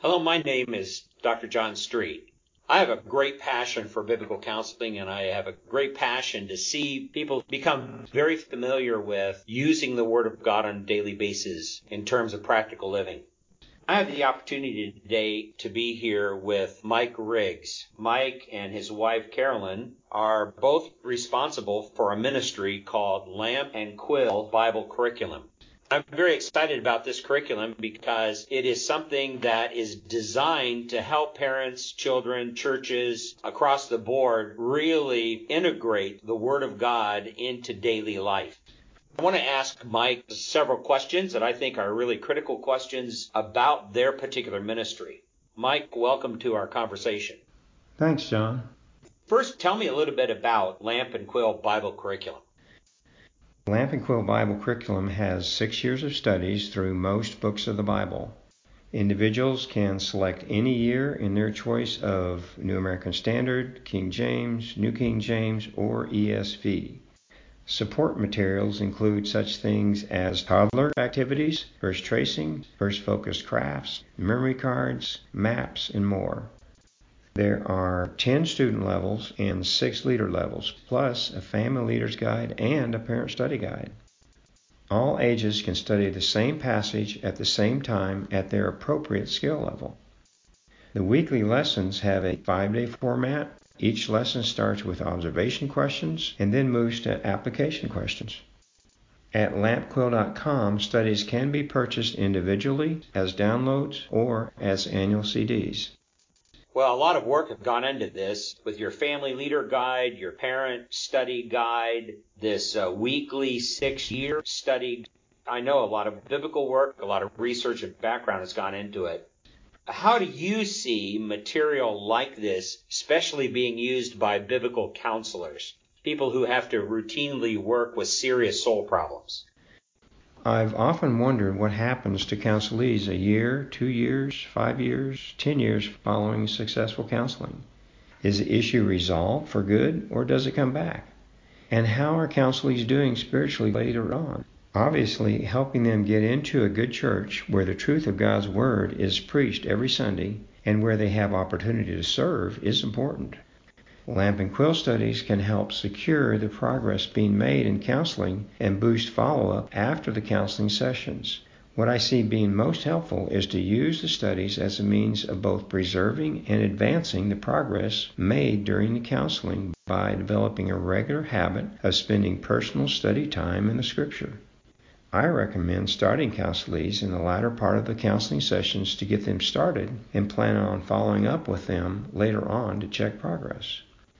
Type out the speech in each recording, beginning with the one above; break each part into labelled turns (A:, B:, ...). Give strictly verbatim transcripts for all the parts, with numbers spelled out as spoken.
A: Hello, my name is Doctor John Street. I have a great passion for biblical counseling, and I have a great passion to see people become very familiar with using the Word of God on a daily basis in terms of practical living. I have the opportunity today to be here with Mike Riggs. Mike and his wife Carolyn are both responsible for a ministry called Lamp and Quill Bible Curriculum. I'm very excited about this curriculum because it is something that is designed to help parents, children, churches across the board really integrate the Word of God into daily life. I want to ask Mike several questions that I think are really critical questions about their particular ministry. Mike, welcome to our conversation.
B: Thanks, John.
A: First, tell me a little bit about Lamp and Quill Bible Curriculum.
B: Lamp and Quill Bible Curriculum has six years of studies through most books of the Bible. Individuals can select any year in their choice of New American Standard, King James, New King James, or E S V. Support materials include such things as toddler activities, verse tracing, verse-focused crafts, memory cards, maps, and more. There are ten student levels and six leader levels, plus a family leader's guide and a parent study guide. All ages can study the same passage at the same time at their appropriate skill level. The weekly lessons have a five-day format. Each lesson starts with observation questions and then moves to application questions. At lamp quill dot com, studies can be purchased individually, as downloads, or as annual C Ds.
A: Well, a lot of work have gone into this with your family leader guide, your parent study guide, this uh, weekly six-year study. I know a lot of biblical work, a lot of research and background has gone into it. How do you see material like this, especially being used by biblical counselors, people who have to routinely work with serious soul problems?
B: I've often wondered what happens to counselees a year, two years, five years, ten years following successful counseling. Is the issue resolved for good, or does it come back? And how are counselees doing spiritually later on? Obviously, helping them get into a good church where the truth of God's Word is preached every Sunday and where they have opportunity to serve is important. Lamp and Quill studies can help secure the progress being made in counseling and boost follow-up after the counseling sessions. What I see being most helpful is to use the studies as a means of both preserving and advancing the progress made during the counseling by developing a regular habit of spending personal study time in the Scripture. I recommend starting counselees in the latter part of the counseling sessions to get them started and plan on following up with them later on to check progress.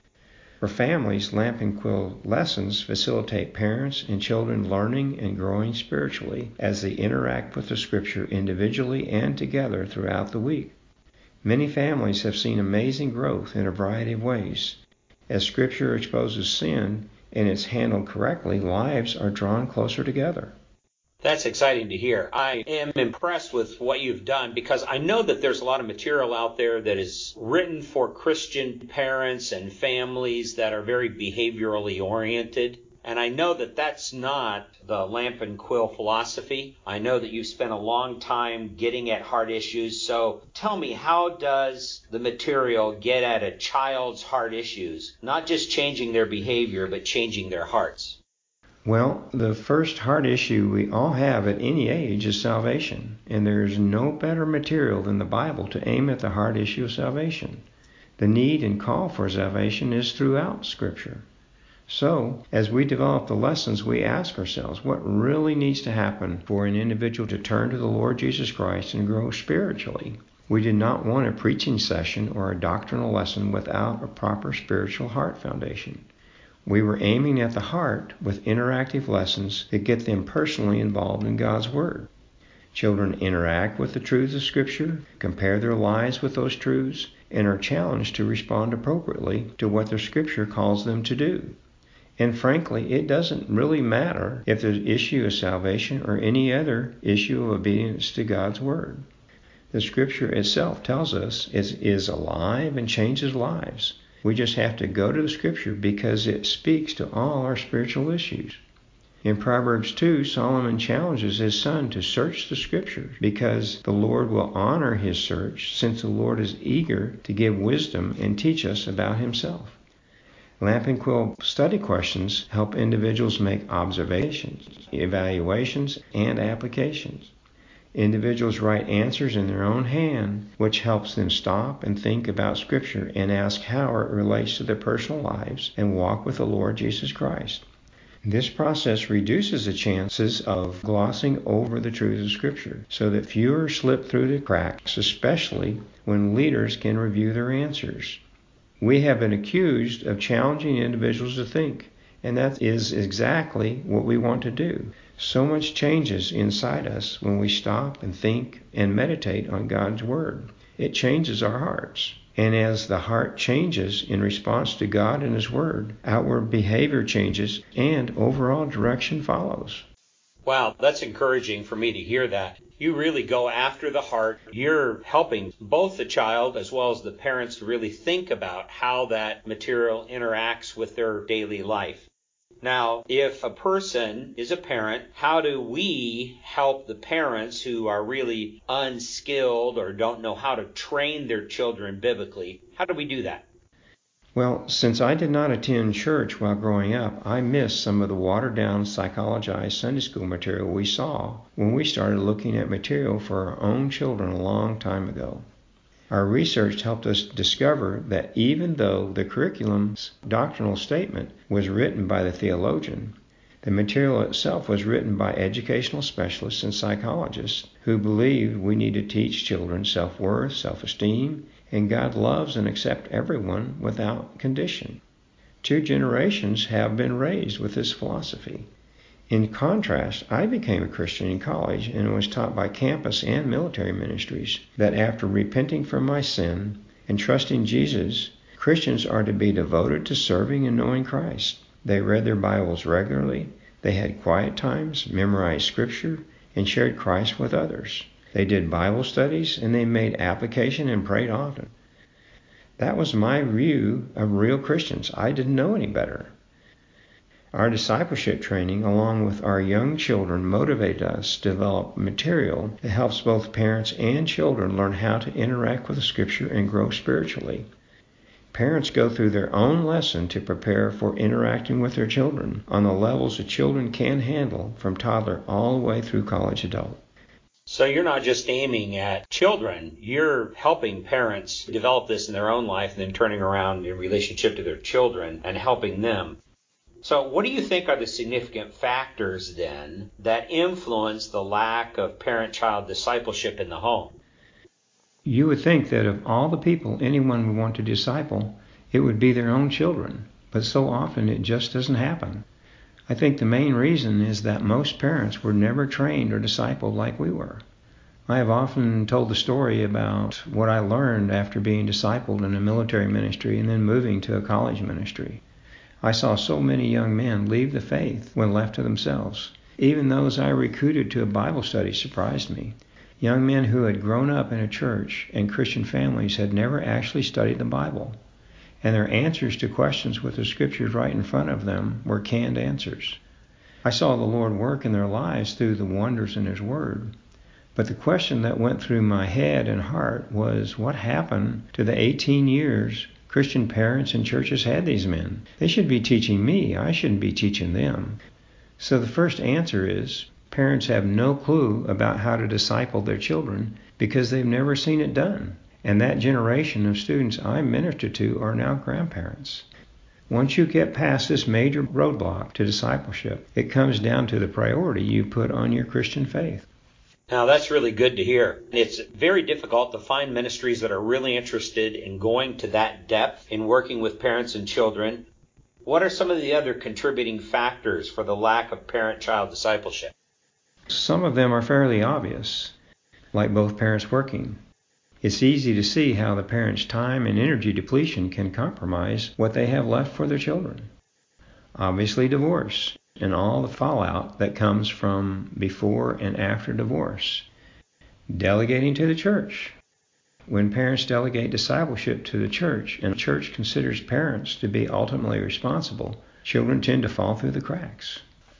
B: For families, Lamp and Quill lessons facilitate parents and children learning and growing spiritually as they interact with the Scripture individually and together throughout the week. Many families have seen amazing growth in a variety of ways. As Scripture exposes sin and it's handled correctly, lives are drawn closer together.
A: That's exciting to hear. I am impressed with what you've done because I know that there's a lot of material out there that is written for Christian parents and families that are very behaviorally oriented. And I know that that's not the Lamp and Quill philosophy. I know that you've spent a long time getting at heart issues. So tell me, how does the material get at a child's heart issues? Not just changing their behavior, but changing their hearts.
B: Well, the first heart issue we all have at any age is salvation, and there is no better material than the Bible to aim at the heart issue of salvation. The need and call for salvation is throughout Scripture. So, as we develop the lessons, we ask ourselves, what really needs to happen for an individual to turn to the Lord Jesus Christ and grow spiritually? We did not want a preaching session or a doctrinal lesson without a proper spiritual heart foundation. We were aiming at the heart with interactive lessons that get them personally involved in God's Word. Children interact with the truths of Scripture, compare their lives with those truths, and are challenged to respond appropriately to what the Scripture calls them to do. And frankly, it doesn't really matter if the issue is salvation or any other issue of obedience to God's Word. The Scripture itself tells us it is alive and changes lives. We just have to go to the Scripture because it speaks to all our spiritual issues. In Proverbs two, Solomon challenges his son to search the Scriptures because the Lord will honor his search, since the Lord is eager to give wisdom and teach us about himself. Lamp and Quill study questions help individuals make observations, evaluations, and applications. Individuals write answers in their own hand, which helps them stop and think about Scripture and ask how it relates to their personal lives and walk with the Lord Jesus Christ. This process reduces the chances of glossing over the truths of Scripture so that fewer slip through the cracks, especially when leaders can review their answers. We have been accused of challenging individuals to think, and that is exactly what we want to do. So much changes inside us when we stop and think and meditate on God's Word. It changes our hearts. And as the heart changes in response to God and His Word, outward behavior changes and overall direction follows.
A: Wow, that's encouraging for me to hear that. You really go after the heart. You're helping both the child as well as the parents to really think about how that material interacts with their daily life. Now, if a person is a parent, how do we help the parents who are really unskilled or don't know how to train their children biblically? How do we do that?
B: Well, since I did not attend church while growing up, I missed some of the watered-down, psychologized Sunday school material we saw when we started looking at material for our own children a long time ago. Our research helped us discover that even though the curriculum's doctrinal statement was written by the theologian, the material itself was written by educational specialists and psychologists who believed we need to teach children self-worth, self-esteem, and God loves and accepts everyone without condition. Two generations have been raised with this philosophy. In contrast, I became a Christian in college and was taught by campus and military ministries that after repenting from my sin and trusting Jesus, Christians are to be devoted to serving and knowing Christ. They read their Bibles regularly, they had quiet times, memorized Scripture, and shared Christ with others. They did Bible studies and they made application and prayed often. That was my view of real Christians. I didn't know any better. Our discipleship training, along with our young children, motivated us to develop material that helps both parents and children learn how to interact with the Scripture and grow spiritually. Parents go through their own lesson to prepare for interacting with their children on the levels the children can handle, from toddler all the way through college adult.
A: So you're not just aiming at children, you're helping parents develop this in their own life and then turning around in relationship to their children and helping them. So what do you think are the significant factors then that influence the lack of parent-child discipleship in the home?
B: You would think that of all the people anyone would want to disciple, it would be their own children, but so often it just doesn't happen. I think the main reason is that most parents were never trained or discipled like we were. I have often told the story about what I learned after being discipled in a military ministry and then moving to a college ministry. I saw so many young men leave the faith when left to themselves. Even those I recruited to a Bible study surprised me. Young men who had grown up in a church and Christian families had never actually studied the Bible, and their answers to questions with the Scriptures right in front of them were canned answers. I saw the Lord work in their lives through the wonders in His Word, but the question that went through my head and heart was, what happened to the eighteen years Christian parents and churches had these men? They should be teaching me. I shouldn't be teaching them. So the first answer is, parents have no clue about how to disciple their children because they've never seen it done. And that generation of students I minister to are now grandparents. Once you get past this major roadblock to discipleship, it comes down to the priority you put on your Christian faith.
A: Now, that's really good to hear. It's very difficult to find ministries that are really interested in going to that depth in working with parents and children. What are some of the other contributing factors for the lack of parent-child discipleship?
B: Some of them are fairly obvious, like both parents working. It's easy to see how the parents' time and energy depletion can compromise what they have left for their children. Obviously, divorce and all the fallout that comes from before and after divorce. Delegating to the church. When parents delegate discipleship to the church and the church considers parents to be ultimately responsible, children tend to fall through the cracks.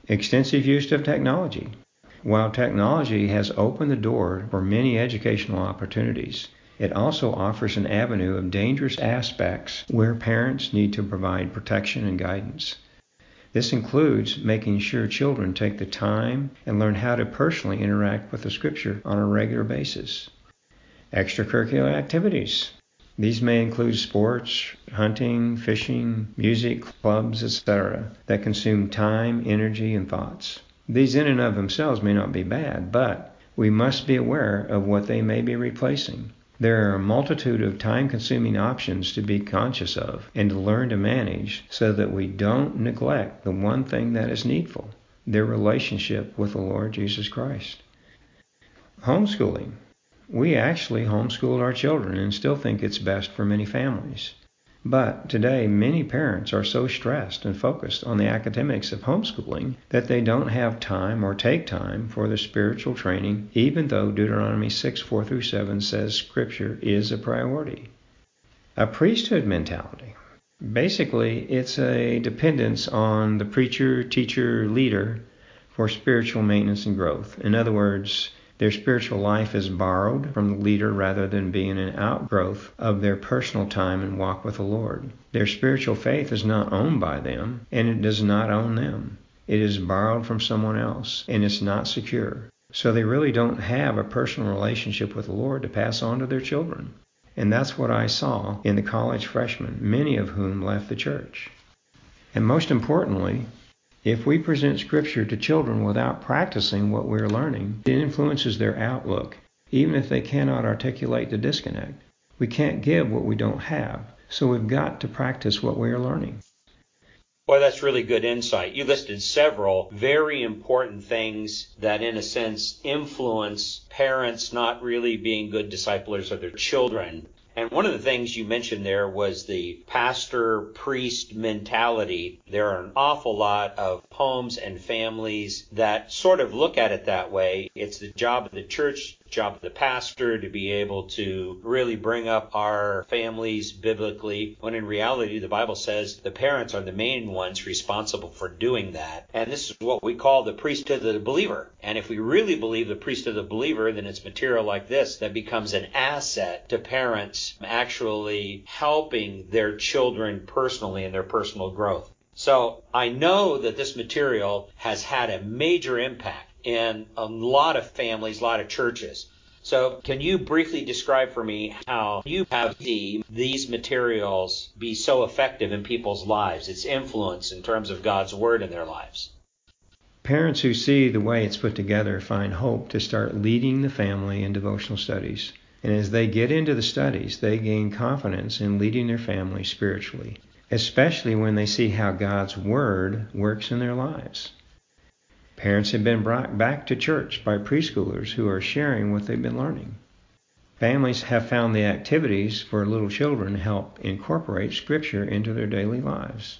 B: Extensive use of technology. While technology has opened the door for many educational opportunities, it also offers an avenue of dangerous aspects where parents need to provide protection and guidance. This includes making sure children take the time and learn how to personally interact with the Scripture on a regular basis. Extracurricular activities. These may include sports, hunting, fishing, music, clubs, et cetera, that consume time, energy, and thoughts. These in and of themselves may not be bad, but we must be aware of what they may be replacing. There are a multitude of time-consuming options to be conscious of and to learn to manage so that we don't neglect the one thing that is needful, their relationship with the Lord Jesus Christ. Homeschooling. We actually homeschooled our children and still think it's best for many families. But today, many parents are so stressed and focused on the academics of homeschooling that they don't have time or take time for the spiritual training, even though Deuteronomy six, four through seven says Scripture is a priority. A priesthood mentality. Basically, it's a dependence on the preacher, teacher, leader for spiritual maintenance and growth. In other words, their spiritual life is borrowed from the leader rather than being an outgrowth of their personal time and walk with the Lord. Their spiritual faith is not owned by them, and it does not own them. It is borrowed from someone else, and it's not secure. So they really don't have a personal relationship with the Lord to pass on to their children. And that's what I saw in the college freshmen, many of whom left the church. And most importantly, if we present Scripture to children without practicing what we're learning, it influences their outlook, even if they cannot articulate the disconnect. We can't give what we don't have, so we've got to practice what we are learning.
A: Boy, that's really good insight. You listed several very important things that, in a sense, influence parents not really being good disciplers of their children. And one of the things you mentioned there was the pastor-priest mentality. There are an awful lot of homes and families that sort of look at it that way. It's the job of the church, the job of the pastor to be able to really bring up our families biblically, when in reality the Bible says the parents are the main ones responsible for doing that. And this is what we call the priesthood of the believer. And if we really believe the priesthood of the believer, then it's material like this that becomes an asset to parents actually helping their children personally in their personal growth. So I know that this material has had a major impact in a lot of families, a lot of churches. So can you briefly describe for me how you have seen these materials be so effective in people's lives, its influence in terms of God's Word in their lives?
B: Parents who see the way it's put together find hope to start leading the family in devotional studies. And as they get into the studies, they gain confidence in leading their family spiritually, especially when they see how God's Word works in their lives. Parents have been brought back to church by preschoolers who are sharing what they've been learning. Families have found the activities for little children help incorporate Scripture into their daily lives.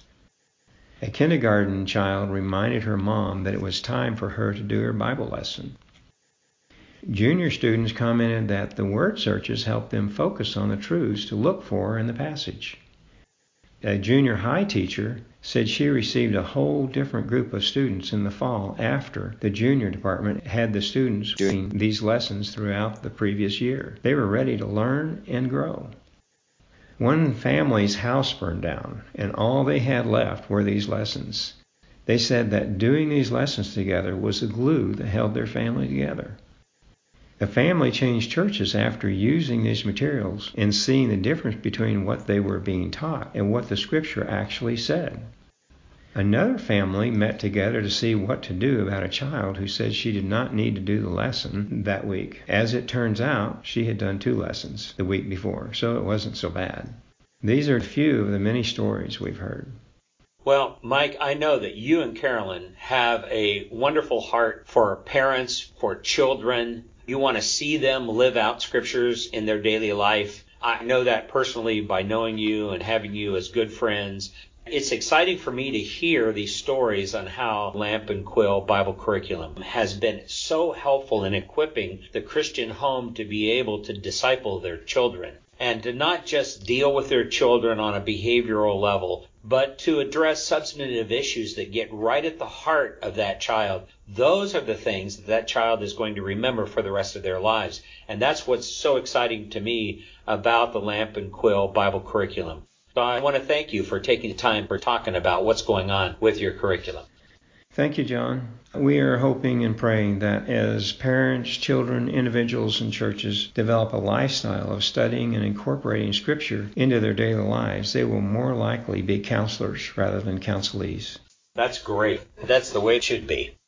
B: A kindergarten child reminded her mom that it was time for her to do her Bible lesson. Junior students commented that the word searches helped them focus on the truths to look for in the passage. A junior high teacher said she received a whole different group of students in the fall after the junior department had the students doing these lessons throughout the previous year. They were ready to learn and grow. One family's house burned down, and all they had left were these lessons. They said that doing these lessons together was the glue that held their family together. The family changed churches after using these materials and seeing the difference between what they were being taught and what the Scripture actually said. Another family met together to see what to do about a child who said she did not need to do the lesson that week. As it turns out, she had done two lessons the week before, so it wasn't so bad. These are a few of the many stories we've heard.
A: Well, Mike, I know that you and Carolyn have a wonderful heart for parents, for children. You want to see them live out Scriptures in their daily life. I know that personally by knowing you and having you as good friends. It's exciting for me to hear these stories on how Lamp and Quill Bible Curriculum has been so helpful in equipping the Christian home to be able to disciple their children and to not just deal with their children on a behavioral level, but to address substantive issues that get right at the heart of that child. Those are the things that that child is going to remember for the rest of their lives. And that's what's so exciting to me about the Lamp and Quill Bible curriculum. So I want to thank you for taking the time for talking about what's going on with your curriculum.
B: Thank you, John. We are hoping and praying that as parents, children, individuals, and churches develop a lifestyle of studying and incorporating Scripture into their daily lives, they will more likely be counselors rather than counselees.
A: That's great. That's the way it should be.